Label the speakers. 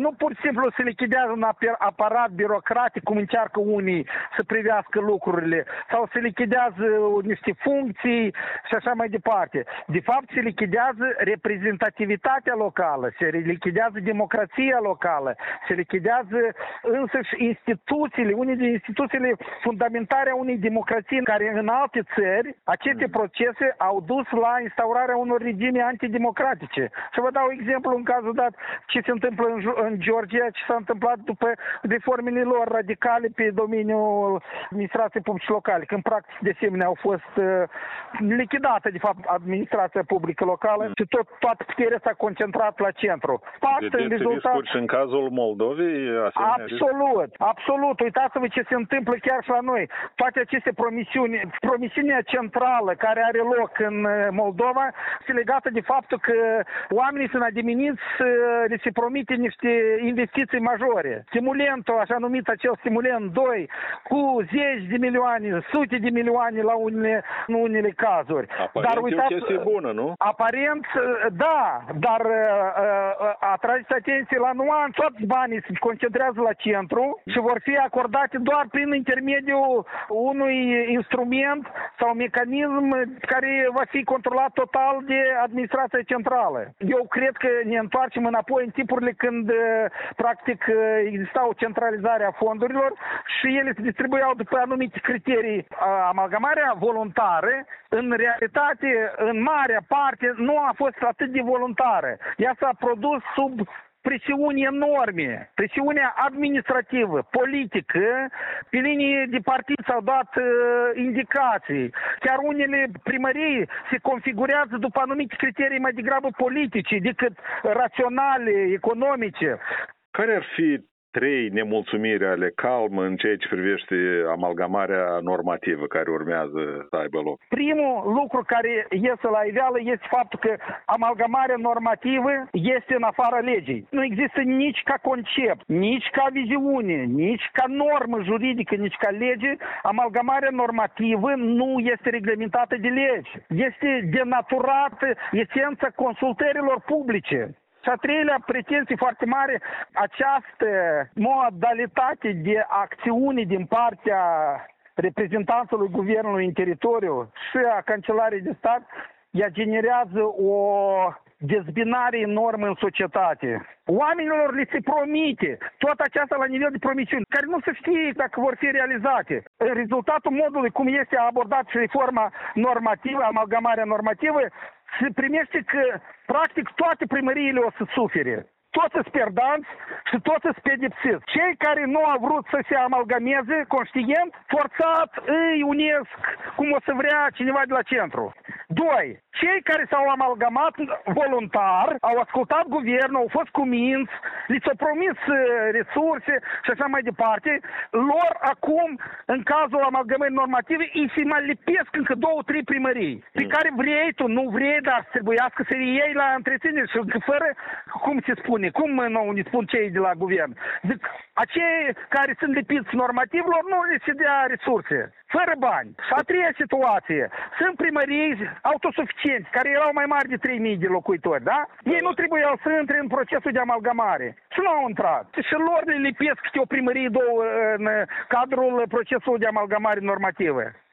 Speaker 1: Nu pur și simplu se lichidează un aparat birocratic, cum încearcă unii să privească lucrurile, sau se lichidează niște funcții și așa mai departe. De fapt, se lichidează reprezentativitatea locală, se lichidează democrația locală, se lichidează însăși instituțiile, unele din instituțiile fundamentale a unei democrații, care în alte țări, aceste procese au dus la instaurarea unor regime antidemocratice. Și vă dau exemplu în cazul dat ce se întâmplă în Georgia, ce s-a întâmplat după reformele lor radicale pe domeniul administrației publice locale, când practic de asemenea au fost lichidată de fapt administrația publică locală și toată puterea s-a concentrat la centru.
Speaker 2: Vedeți riscuri și în cazul Moldovei?
Speaker 1: Absolut. Uitați-vă ce se întâmplă chiar și la noi. Toate aceste promisiunea centrală care are loc în Moldova se legată de faptul că oamenii sunt adiminiți, le se promite niște investiții majore. Stimulentul, așa numit acel stimulent 2, cu zeci de milioane, sute de milioane la unele cazuri.
Speaker 2: Aparent dar uitați, e o chestie bună, nu?
Speaker 1: Aparent, da, dar atrageți atenție la nuanță, toți banii se concentrează la centru și vor fi acordate doar prin intermediul unui instrument sau mecanism care va fi controlat total de administrația centrală. Eu cred că ne întoarcem înapoi în tipurile când practic exista o centralizare a fondurilor și ele se distribuiau după anumite criterii. Amalgamarea voluntară, în realitate, în marea parte, nu a fost atât de voluntară. Ea s-a produs sub presiuni enorme, presiunea administrativă, politică, pe linie de partid s-au dat indicații. Chiar unele primării se configurează după anumite criterii mai degrabă politice decât raționale, economice.
Speaker 2: Care ar fi 3 nemulțumiri ale CALM în ceea ce privește amalgamarea normativă care urmează să aibă loc?
Speaker 1: Primul lucru care iese la iveală este faptul că amalgamarea normativă este în afara legii. Nu există nici ca concept, nici ca viziune, nici ca normă juridică, nici ca lege. Amalgamarea normativă nu este reglementată de lege. Este denaturată esența consultărilor publice. Și a treilea pretenție foarte mare, această modalitate de acțiune din partea reprezentanțului guvernului în teritoriu și a Cancelariei de Stat, ea generează o dezbinare enormă în societate. Oamenilor li se promite tot aceasta la nivel de promisiuni, care nu se știe dacă vor fi realizate. În rezultatul modului cum este abordat și reforma normativă, amalgamarea normativă, se primește că, practic, toate primăriile o să sufere. Toți sunt perdanți și toți sunt pedepsiți. Cei care nu au vrut să se amalgameze, conștient, forțat, îi unesc cum o să vrea cineva de la centru. 2. Cei care s-au amalgamat voluntar, au ascultat guvernul, au fost cuminți, li s-au promis resurse și așa mai departe, lor acum, în cazul amalgamării normative, îi se mai lipesc încă 2-3 primării, pe care vrei tu, nu vrei, dar trebuiască să le iei la întreținere și fără, cum se spune, cum nu ne spun cei de la guvern, zic, acei care sunt lipiți normativlor nu le se dea resurse, fără bani. Și a treia situație, sunt primării autosuficienți, care erau mai mari de 3.000 de locuitori, da? Ei nu trebuiau să intre în procesul de amalgamare. Și nu au intrat. Și lor le lipesc câte o primărie, 2 în cadrul procesului de amalgamare normativă.